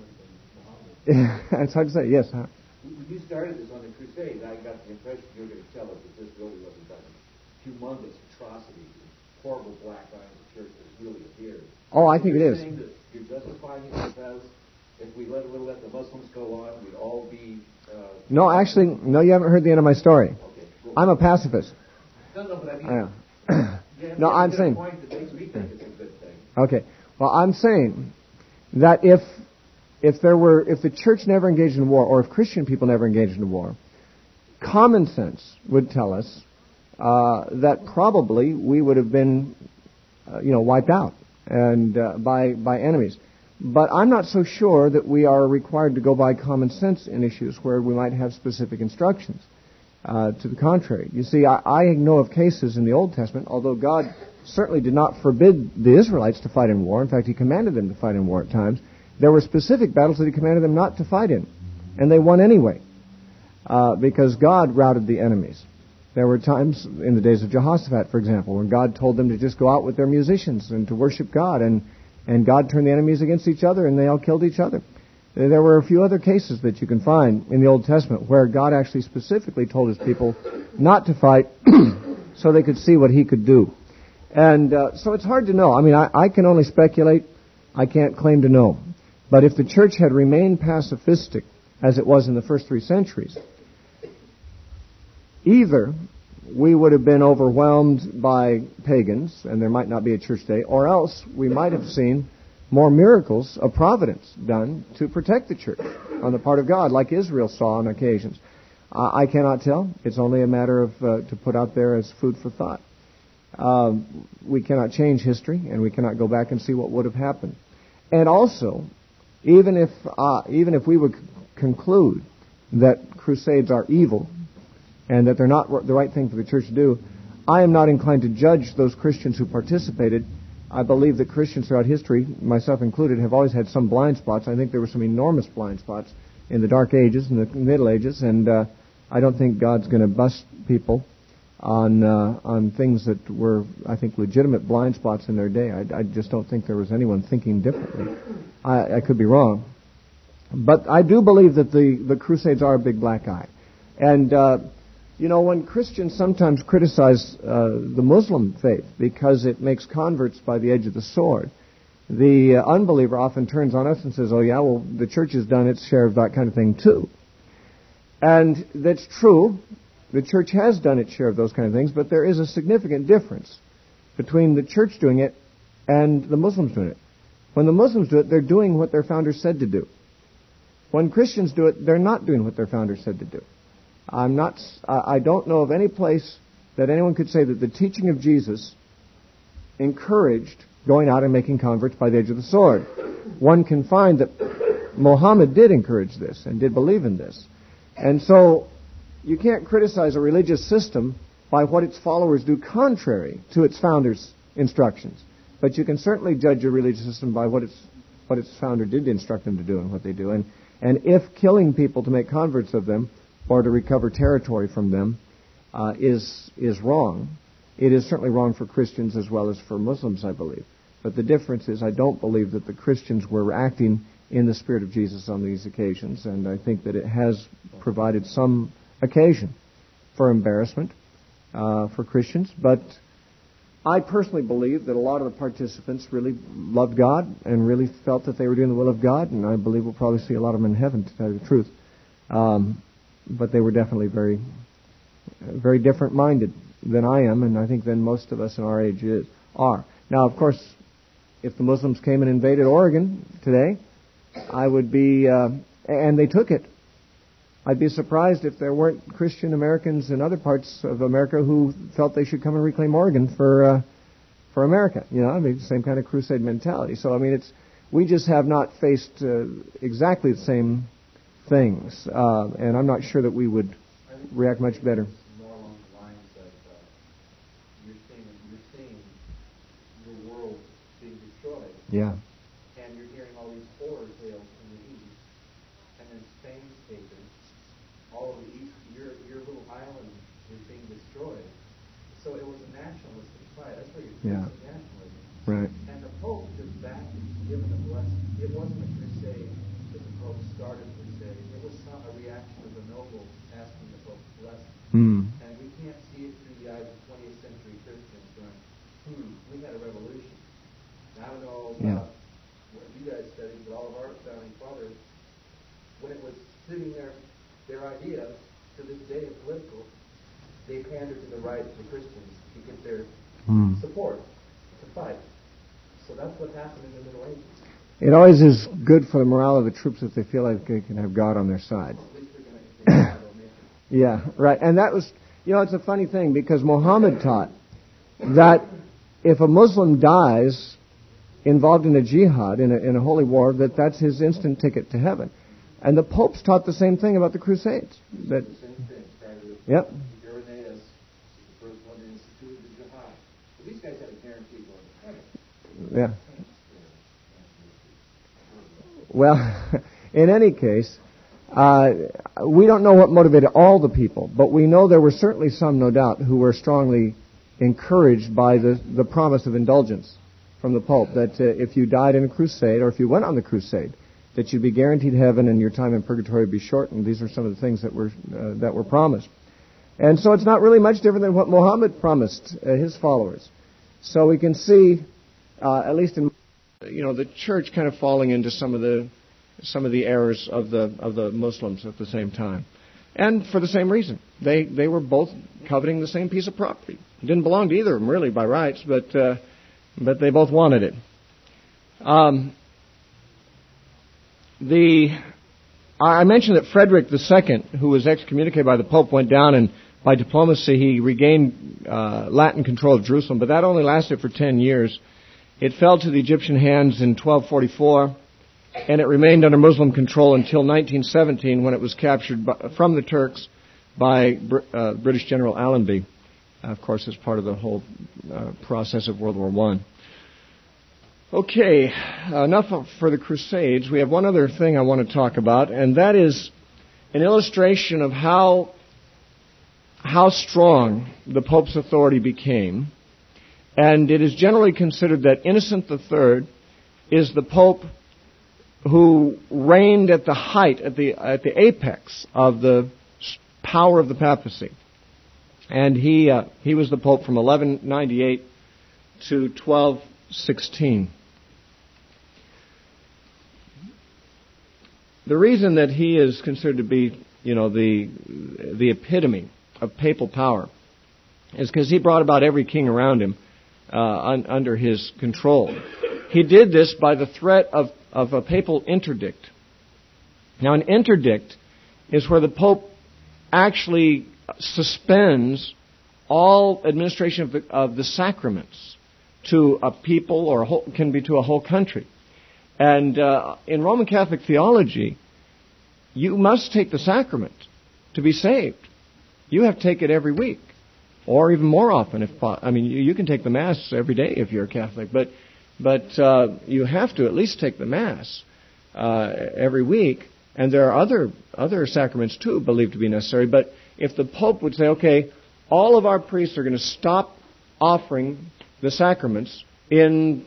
It's hard to say, yes. When you started this on the Crusades, I got the impression you were going to tell us that this really wasn't done. Humongous atrocities, horrible black eye in the church that really appeared. Oh, I think it is. Saying that you're justifying it because if we let the Muslims go on, we'd all be... No, actually, you haven't heard the end of my story. Okay, cool. I'm a pacifist. No, but I mean... No, I'm saying... point that makes me think it's a good thing. Okay. Well, I'm saying that if the church never engaged in war, or if Christian people never engaged in war, common sense would tell us that probably we would have been, wiped out and by enemies. But I'm not so sure that we are required to go by common sense in issues where we might have specific instructions. To the contrary, you see, I know of cases in the Old Testament, although God certainly did not forbid the Israelites to fight in war. In fact, He commanded them to fight in war at times. There were specific battles that He commanded them not to fight in, and they won anyway, because God routed the enemies. There were times in the days of Jehoshaphat, for example, when God told them to just go out with their musicians and to worship God, and And God turned the enemies against each other, and they all killed each other. There were a few other cases that you can find in the Old Testament where God actually specifically told His people not to fight so they could see what He could do. And so it's hard to know. I mean, I can only speculate. I can't claim to know. But if the church had remained pacifistic, as it was in the first 3 centuries, either we would have been overwhelmed by pagans, and there might not be a church day, or else we might have seen more miracles of providence done to protect the church on the part of God, like Israel saw on occasions. I cannot tell. It's only a matter of to put out there as food for thought. We cannot change history, and we cannot go back and see what would have happened. And also, even if we would conclude that crusades are evil and that they're not the right thing for the church to do, I am not inclined to judge those Christians who participated. I believe that Christians throughout history, myself included, have always had some blind spots. I think there were some enormous blind spots in the Dark Ages and the Middle Ages, and I don't think God's going to bust people on things that were, I think, legitimate blind spots in their day. I just don't think there was anyone thinking differently. I could be wrong. But I do believe that the Crusades are a big black eye. And when Christians sometimes criticize the Muslim faith because it makes converts by the edge of the sword, the unbeliever often turns on us and says, oh yeah, well, the church has done its share of that kind of thing too. And that's true. The church has done its share of those kind of things, but there is a significant difference between the church doing it and the Muslims doing it. When the Muslims do it, they're doing what their founders said to do. When Christians do it, they're not doing what their founders said to do. I don't know of any place that anyone could say that the teaching of Jesus encouraged going out and making converts by the edge of the sword. One can find that Muhammad did encourage this and did believe in this. And so you can't criticize a religious system by what its followers do contrary to its founders' instructions. But you can certainly judge a religious system by what its founder did instruct them to do and what they do. And if killing people to make converts of them or to recover territory from them is wrong, it is certainly wrong for Christians as well as for Muslims, I believe. But the difference is I don't believe that the Christians were acting in the spirit of Jesus on these occasions, and I think that it has provided some occasion for embarrassment for Christians. But I personally believe that a lot of the participants really loved God and really felt that they were doing the will of God, and I believe we'll probably see a lot of them in heaven, to tell you the truth. But they were definitely very, very different-minded than I am, and I think than most of us in our age are. Now, of course, if the Muslims came and invaded Oregon today, I would be, and they took it, I'd be surprised if there weren't Christian Americans in other parts of America who felt they should come and reclaim Oregon for America. You know, I mean, the same kind of crusade mentality. So, I mean, we just have not faced exactly the same things, and I'm not sure that we would react much better. More along the lines that you're seeing the world being destroyed. Yeah. And you're hearing all these horror tales from the east, and then Spain's taken. All of the east, your little island is being destroyed. So it was a nationalistic fight. That's where you're Yeah. nationalism. Right. And the Pope just back given a blessing. It wasn't a crusade that the Pope started a crusade. It was a reaction of the nobles asking the Pope to bless them. And we can't see it through the eyes of 20th century Christians going, we had a revolution. And I don't know about what you guys studied, but all of our founding fathers, when it was sitting there, their idea, to this day of political, they pandered to the right of the Christians to get their support to fight. So that's what happened in the Middle Ages. It always is good for the morale of the troops if they feel like they can have God on their side. At least they're going to Yeah, right. And that was, it's a funny thing because Muhammad taught that if a Muslim dies involved in a jihad, in a holy war, that's his instant ticket to heaven. And the popes taught the same thing about the Crusades. That, the same thing. Yep. Irenaeus, the first one that instituted the jihad. But these guys had a guarantee going to heaven. Yeah. Well, in any case, we don't know what motivated all the people, but we know there were certainly some, no doubt, who were strongly encouraged by the promise of indulgence from the Pope that if you died in a crusade or if you went on the crusade, that you'd be guaranteed heaven and your time in purgatory would be shortened. These are some of the things that were promised. And so it's not really much different than what Muhammad promised his followers. So we can see, at least in the church kind of falling into some of the errors of the Muslims at the same time, and for the same reason. They were both coveting the same piece of property. It didn't belong to either of them really by rights, but they both wanted it. I mentioned that Frederick II, who was excommunicated by the Pope, went down and by diplomacy he regained Latin control of Jerusalem, but that only lasted for 10 years. It fell to the Egyptian hands in 1244, and it remained under Muslim control until 1917 when it was captured from the Turks by British General Allenby, of course, as part of the whole process of World War I. Okay, enough for the Crusades. We have one other thing I want to talk about, and that is an illustration of how strong the Pope's authority became. And it is generally considered that Innocent III is the Pope who reigned at the height, at the apex of the power of the papacy. And he was the Pope from 1198 to 1216. The reason that he is considered to be, the epitome of papal power is because he brought about every king around him under his control. He did this by the threat of a papal interdict. Now, an interdict is where the Pope actually suspends all administration of the sacraments to a people or can be to a whole country. And in Roman Catholic theology, you must take the sacrament to be saved. You have to take it every week, or even more often. You can take the Mass every day if you're a Catholic, but you have to at least take the Mass every week. And there are other sacraments too believed to be necessary. But if the Pope would say, okay, all of our priests are going to stop offering the sacraments in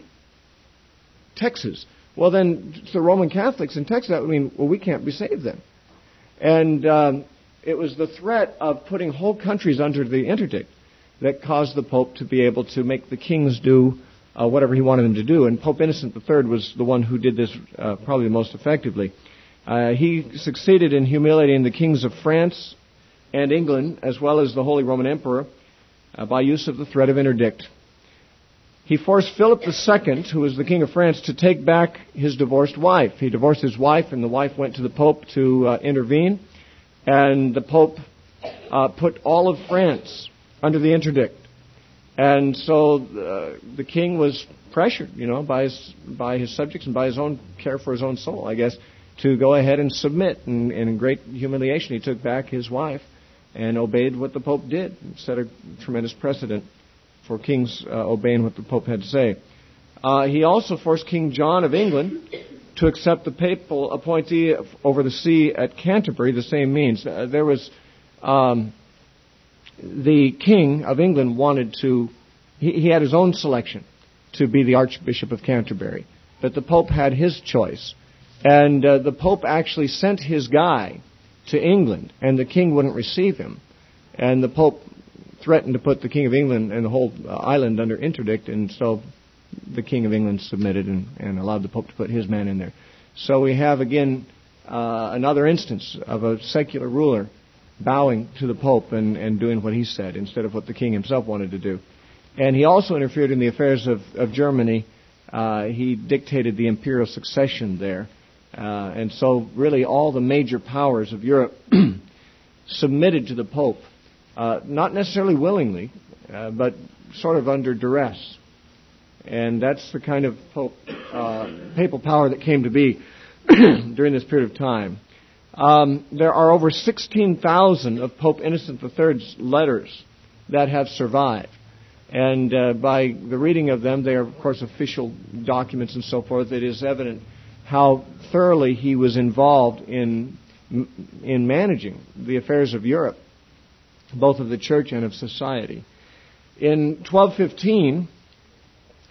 Texas, well, then to the Roman Catholics in Texas, that would mean, well, we can't be saved then. And it was the threat of putting whole countries under the interdict that caused the Pope to be able to make the kings do whatever he wanted them to do. And Pope Innocent III was the one who did this probably the most effectively. He succeeded in humiliating the kings of France and England, as well as the Holy Roman Emperor, by use of the threat of interdict. He forced Philip II, who was the king of France, to take back his divorced wife. He divorced his wife, and the wife went to the Pope to intervene. And the Pope put all of France under the interdict. And so the king was pressured, by his subjects and by his own care for his own soul, I guess, to go ahead and submit. And in great humiliation, he took back his wife and obeyed what the Pope did. It set a tremendous precedent for kings obeying what the Pope had to say. He also forced King John of England to accept the papal appointee over the see at Canterbury, the same means. There was the King of England wanted to, he had his own selection to be the Archbishop of Canterbury, but the Pope had his choice. And the Pope actually sent his guy to England, and the king wouldn't receive him. And the Pope threatened to put the King of England and the whole island under interdict, and so the King of England submitted and allowed the Pope to put his man in there. So we have, again, another instance of a secular ruler bowing to the Pope and doing what he said instead of what the king himself wanted to do. And he also interfered in the affairs of Germany. He dictated the imperial succession there. And so really all the major powers of Europe submitted to the Pope, not necessarily willingly, but sort of under duress. And that's the kind of papal power that came to be during this period of time. There are over 16,000 of Pope Innocent III's letters that have survived. And by the reading of them, they are, of course, official documents and so forth. It is evident how thoroughly he was involved in managing the affairs of Europe, both of the church and of society. In 1215,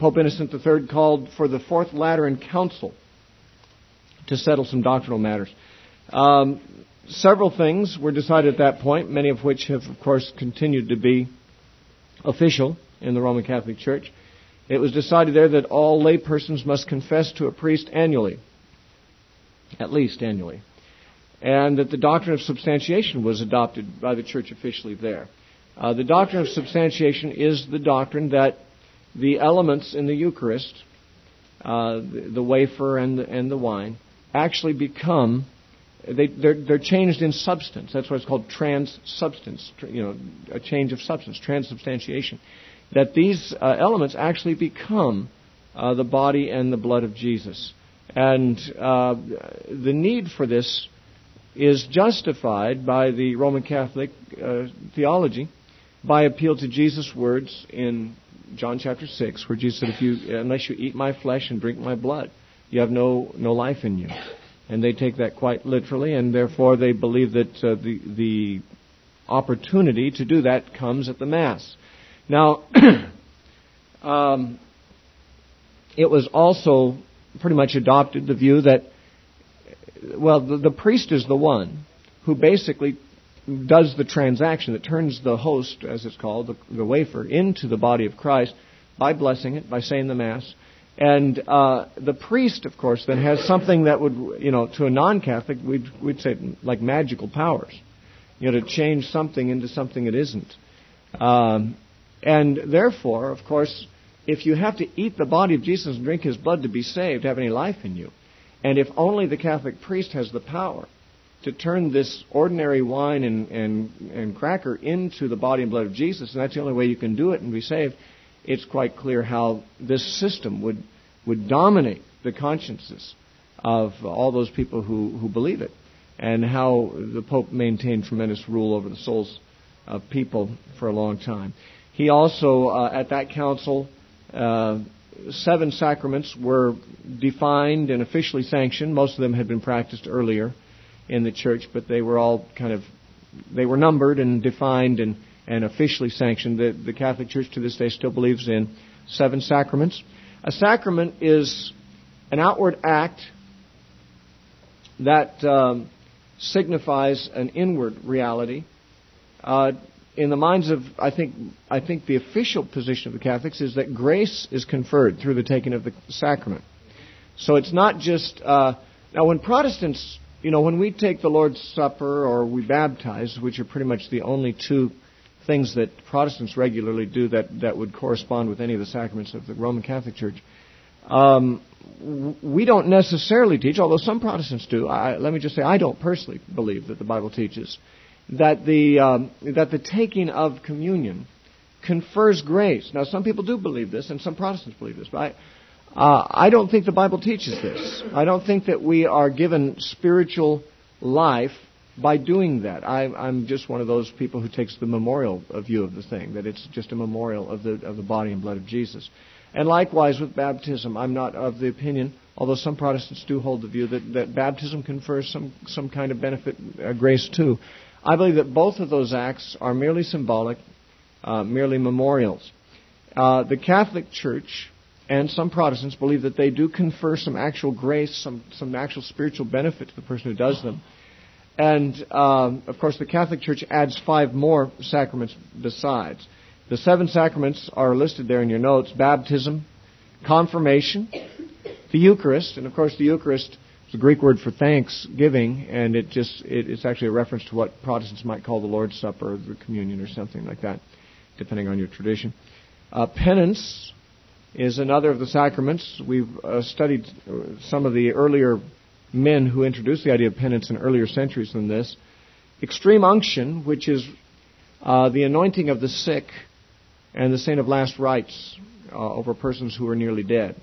Pope Innocent III called for the Fourth Lateran Council to settle some doctrinal matters. Several things were decided at that point, many of which have, of course, continued to be official in the Roman Catholic Church. It was decided there that all lay persons must confess to a priest annually, at least annually, and that the doctrine of substantiation was adopted by the Church officially there. The doctrine of substantiation is the doctrine that the elements in the Eucharist, the wafer and the wine, actually become, they're changed in substance. That's why it's called transsubstance, a change of substance, transubstantiation. That these elements actually become the body and the blood of Jesus. And the need for this is justified by the Roman Catholic theology by appeal to Jesus' words in John chapter 6, where Jesus said, unless you eat my flesh and drink my blood, you have no life in you. And they take that quite literally, and therefore they believe that the opportunity to do that comes at the Mass. Now, it was also pretty much adopted, the view that, the priest is the one who basically does the transaction, that turns the host, as it's called, the wafer, into the body of Christ by blessing it, by saying the Mass. And the priest, of course, then has something that would, to a non-Catholic, we'd say like magical powers, to change something into something it isn't. And therefore, of course, if you have to eat the body of Jesus and drink His blood to be saved, to have any life in you, and if only the Catholic priest has the power to turn this ordinary wine and cracker into the body and blood of Jesus, and that's the only way you can do it and be saved, it's quite clear how this system would dominate the consciences of all those people who believe it, and how the Pope maintained tremendous rule over the souls of people for a long time. He also, at that council, 7 sacraments were defined and officially sanctioned. Most of them had been practiced earlier in the Church, but they were all they were numbered and defined and officially sanctioned. The Catholic Church to this day still believes in 7 sacraments. A sacrament is an outward act that signifies an inward reality. In the minds of, I think the official position of the Catholics is that grace is conferred through the taking of the sacrament. So it's not just, now when Protestants, when we take the Lord's Supper or we baptize, which are pretty much the only 2 things that Protestants regularly do that would correspond with any of the sacraments of the Roman Catholic Church, we don't necessarily teach, although some Protestants do. Let me just say, I don't personally believe that the Bible teaches that the taking of communion confers grace. Now, some people do believe this, and some Protestants believe this, but I don't think the Bible teaches this. I don't think that we are given spiritual life by doing that. I'm just one of those people who takes the memorial view of the thing, that it's just a memorial of the body and blood of Jesus. And likewise with baptism, I'm not of the opinion, although some Protestants do hold the view that baptism confers some kind of benefit, grace too. I believe that both of those acts are merely symbolic, merely memorials. The Catholic Church and some Protestants believe that they do confer some actual grace, some actual spiritual benefit to the person who does them. And, of course, the Catholic Church adds 5 more sacraments besides. The 7 sacraments are listed there in your notes: baptism, confirmation, the Eucharist, and, of course, the Eucharist is a Greek word for thanksgiving, and it's actually a reference to what Protestants might call the Lord's Supper or the communion or something like that, depending on your tradition. Penance is another of the sacraments. We've studied some of the earlier men who introduced the idea of penance in earlier centuries than this. Extreme unction, which is the anointing of the sick and the saint of last rites over persons who are nearly dead.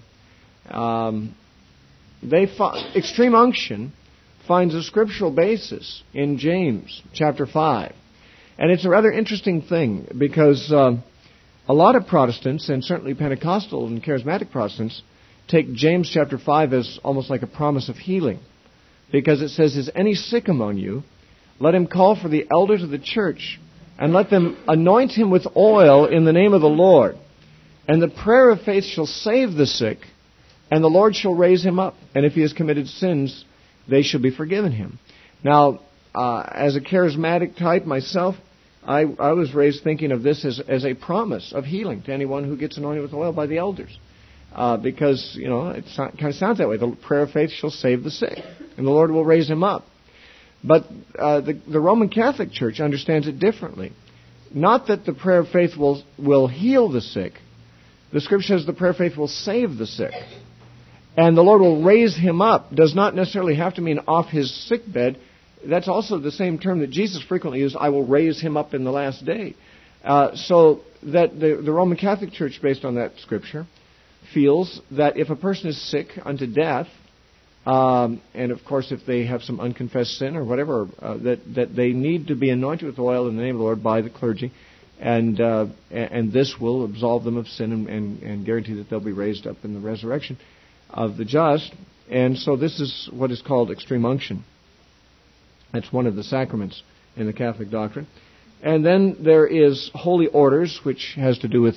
Extreme unction finds a scriptural basis in James chapter 5. And it's a rather interesting thing because a lot of Protestants, and certainly Pentecostal and Charismatic Protestants, take James chapter 5 as almost like a promise of healing. Because it says, "Is any sick among you? Let him call for the elders of the church, and let them anoint him with oil in the name of the Lord. And the prayer of faith shall save the sick, and the Lord shall raise him up. And if he has committed sins, they shall be forgiven him. Now, as a charismatic type myself, I was raised thinking of this as a promise of healing to anyone who gets anointed with oil by the elders. Because, it kind of sounds that way. The prayer of faith shall save the sick, and the Lord will raise him up. But the Roman Catholic Church understands it differently. Not that the prayer of faith will heal the sick. The Scripture says the prayer of faith will save the sick. And the Lord will raise him up does not necessarily have to mean off his sick bed. That's also the same term that Jesus frequently used, I will raise him up in the last day. So that the Roman Catholic Church, based on that Scripture, feels that if a person is sick unto death, and of course if they have some unconfessed sin or whatever, that they need to be anointed with oil in the name of the Lord by the clergy, and this will absolve them of sin and guarantee that they'll be raised up in the resurrection of the just. And so this is what is called extreme unction. That's one of the sacraments in the Catholic doctrine. And then there is holy orders, which has to do with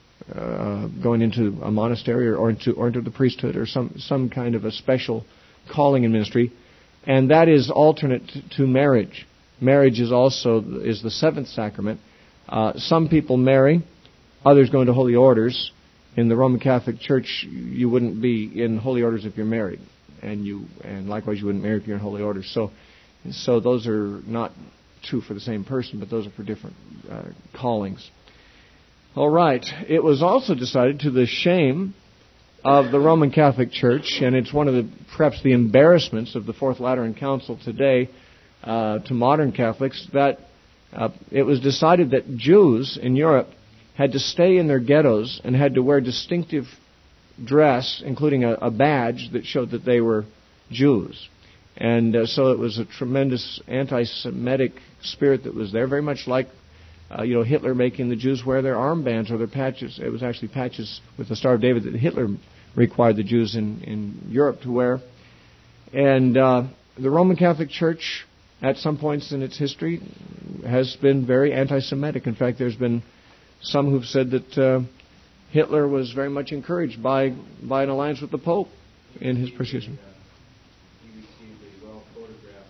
going into a monastery or into the priesthood or some kind of a special calling in ministry. And that is alternate to marriage. Marriage is the seventh sacrament. Some people marry, others go into holy orders. In the Roman Catholic Church, you wouldn't be in holy orders if you're married, and likewise you wouldn't marry if you're in holy orders. So those are not true for the same person, but those are for different callings. All right. It was also decided, to the shame of the Roman Catholic Church, and it's one of perhaps the embarrassments of the Fourth Lateran Council today to modern Catholics, that it was decided that Jews in Europe had to stay in their ghettos and had to wear distinctive dress, including a badge that showed that they were Jews. And so it was a tremendous anti-Semitic spirit that was there, very much like Hitler making the Jews wear their armbands or their patches. It was actually patches with the Star of David that Hitler required the Jews in Europe to wear. And the Roman Catholic Church, at some points in its history, has been very anti-Semitic. In fact, there's been some who've said that Hitler was very much encouraged by an alliance with the Pope in his persecution. He received a well-photographed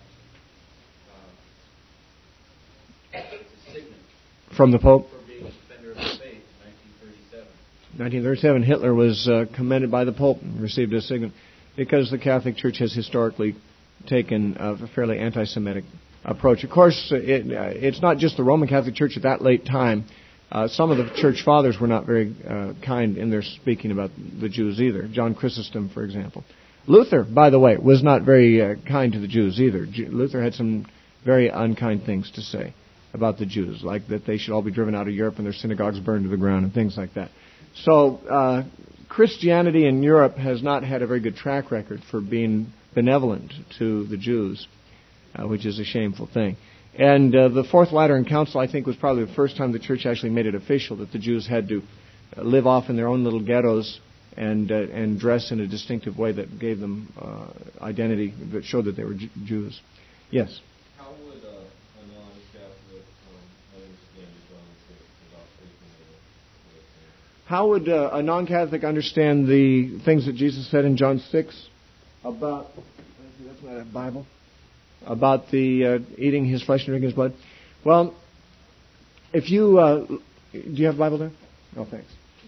signet from the Pope for being a defender of the faith in 1937. Hitler was commended by the Pope and received a signet because the Catholic Church has historically taken a fairly anti-Semitic approach. Of course, it's not just the Roman Catholic Church at that late time. Some of the church fathers were not very kind in their speaking about the Jews either. John Chrysostom, for example. Luther, by the way, was not very kind to the Jews either. Luther had some very unkind things to say about the Jews, like that they should all be driven out of Europe and their synagogues burned to the ground and things like that. So Christianity in Europe has not had a very good track record for being benevolent to the Jews, which is a shameful thing. And the Fourth Lateran Council, I think, was probably the first time the Church actually made it official that the Jews had to live off in their own little ghettos and dress in a distinctive way that gave them identity, that showed that they were Jews. Yes? How would a non-Catholic understand John 6 without taking it? How would a non-Catholic understand the things that Jesus said in John 6 about... That's not a Bible. About the eating his flesh and drinking his blood? Well, if you... do you have a Bible there? No, thanks.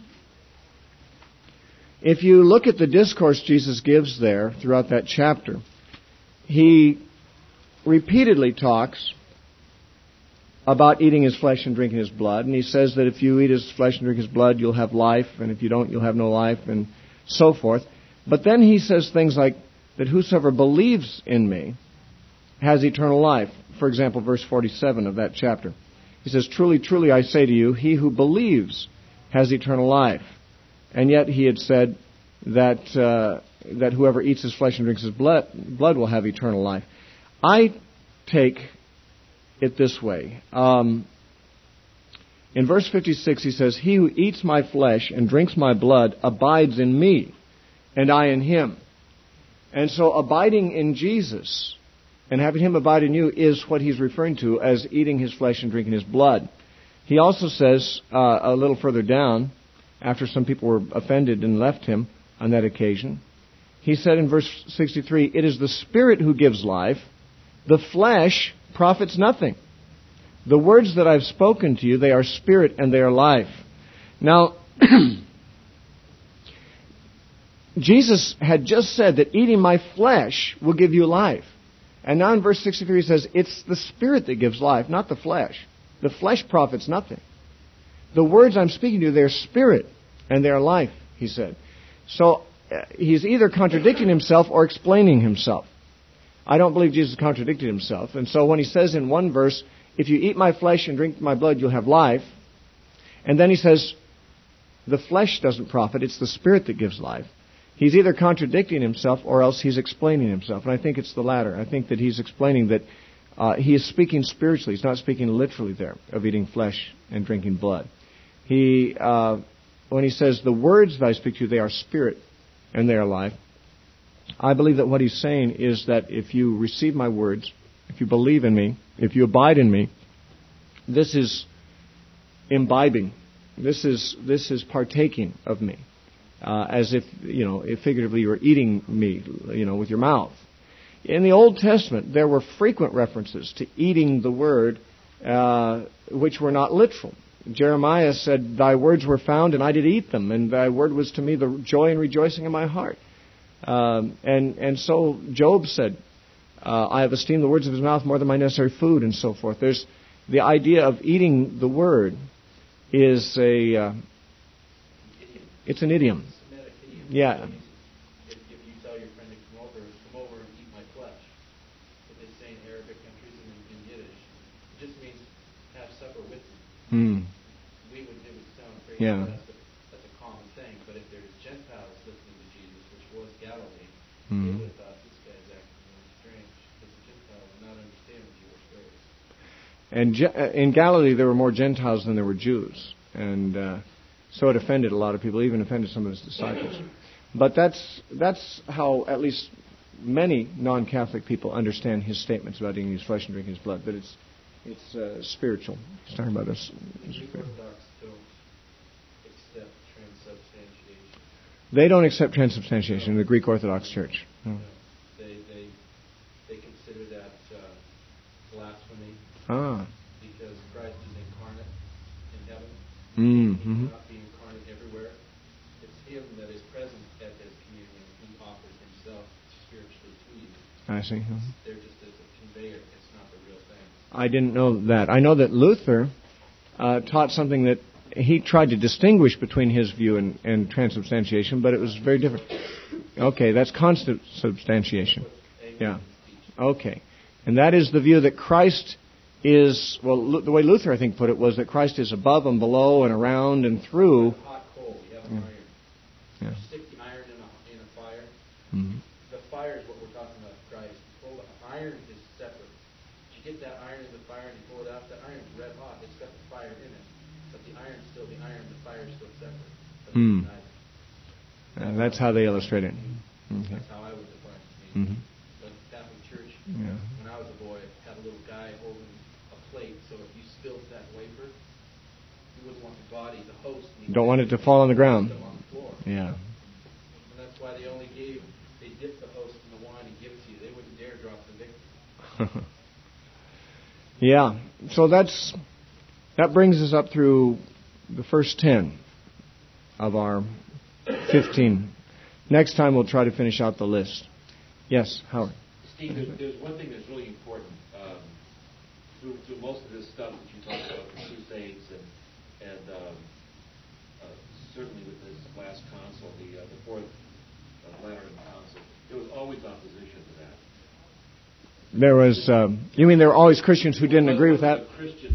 If you look at the discourse Jesus gives there throughout that chapter, he repeatedly talks about eating his flesh and drinking his blood. And he says that if you eat his flesh and drink his blood, you'll have life. And if you don't, you'll have no life, and so forth. But then he says things like, that whosoever believes in me has eternal life. For example, verse 47 of that chapter. He says, truly, truly, I say to you, he who believes has eternal life. And yet he had said that whoever eats his flesh and drinks his blood will have eternal life. I take it this way. In verse 56 he says, he who eats my flesh and drinks my blood abides in me, and I in him. And so abiding in Jesus and having him abide in you is what he's referring to as eating his flesh and drinking his blood. He also says a little further down, after some people were offended and left him on that occasion. He said in verse 63, "It is the Spirit who gives life. The flesh profits nothing. The words that I've spoken to you, they are spirit and they are life." Now, Jesus had just said that eating my flesh will give you life. And now in verse 63 he says, it's the Spirit that gives life, not the flesh. The flesh profits nothing. The words I'm speaking to you, they're spirit and they're life, he said. So he's either contradicting himself or explaining himself. I don't believe Jesus contradicted himself. And so when he says in one verse, if you eat my flesh and drink my blood, you'll have life. And then he says, the flesh doesn't profit, it's the Spirit that gives life. He's either contradicting himself or else he's explaining himself. And I think it's the latter. I think that he's explaining that he is speaking spiritually. He's not speaking literally there of eating flesh and drinking blood. When he says, the words that I speak to you, they are spirit and they are life, I believe that what he's saying is that if you receive my words, if you believe in me, if you abide in me, this is imbibing. This is partaking of me. As if, figuratively you were eating me, with your mouth. In the Old Testament, there were frequent references to eating the Word, which were not literal. Jeremiah said, "Thy words were found, and I did eat them, and thy word was to me the joy and rejoicing of my heart." And so Job said, "I have esteemed the words of his mouth more than my necessary food," and so forth. There's the idea of eating the Word is it's an idiom. Yeah. If you tell your friend to come over and eat my flesh, what they say in Arabic countries and in Yiddish, it just means have supper with me. It would sound crazy. Yeah. That's a common thing. But if there's Gentiles listening to Jesus, which was Galilee, they would have thought this guy's acting really strange because the Gentiles would not understand Jewish ways. And in Galilee, there were more Gentiles than there were Jews, and so it offended a lot of people, even offended some of his disciples. But that's how at least many non-Catholic people understand his statements about eating his flesh and drinking his blood. That it's spiritual. He's talking about us. The Orthodox don't accept transubstantiation. They don't accept transubstantiation in the Greek Orthodox Church. No. They consider that blasphemy. Because Christ is incarnate in heaven. He cannot be incarnate everywhere. It's Him that is present at His communion. He offers Himself spiritually to you. I see. They're just as a conveyor. It's not the real thing. I didn't know that. I know that Luther taught something that he tried to distinguish between his view and transubstantiation, but it was very different. Okay, that's consubstantiation. Yeah. Okay. And that is the view that Christ is, well, the way Luther, I think, put it was that Christ is above and below and around and through. Hot coal. You have an iron. Yeah. You stick the iron in a fire. The fire is what we're talking about, Christ. Iron is separate. You get that iron in the fire and you pull it out, that iron's red hot. It's got the fire in it. But the iron's still the iron, the fire's still separate. That's how they illustrate it. That's how I would define it. But Catholic Church, when I was a boy, had a little guy holding a plate, so if you spilled that wafer, you wouldn't want the body, the host. Don't want it to fall on the ground. On the floor. Yeah. And that's why they dipped the host in the wine and give it to you. They wouldn't dare drop the victim. Yeah. So that brings us up through the first 10 of our 15. Next time we'll try to finish out the list. Yes, Howard. Steve, there's one thing that's really important. Through most of this stuff that you talked about, the Crusades and certainly with this last council, the Fourth Lateran Council, there was always opposition to that. There was, you mean there were always Christians who didn't agree with that? Christian